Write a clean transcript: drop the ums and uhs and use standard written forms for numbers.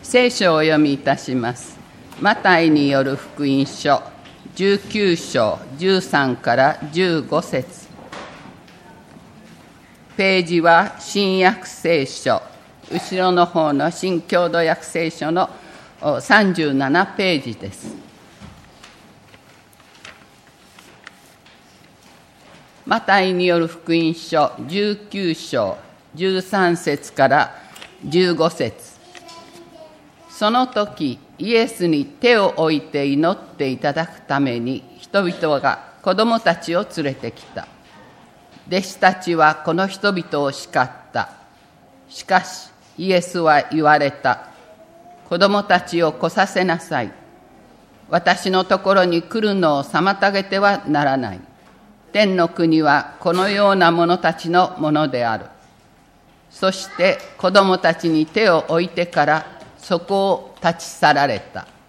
聖書をお読みいたします。マタイによる福音書19章13から15節。ページは新約聖書、後ろの方の新共同訳聖書の37ページです。マタイによる福音書19章13節から15節。その時、イエスに手を置いて祈っていただくために人々が子供たちを連れてきた。弟子たちはこの人々を叱った。しかしイエスは言われた。子供たちを来させなさい。私のところに来るのを妨げてはならない。天の国はこのような者たちのものである。そして子供たちに手を置いてからそこを立ち去られた。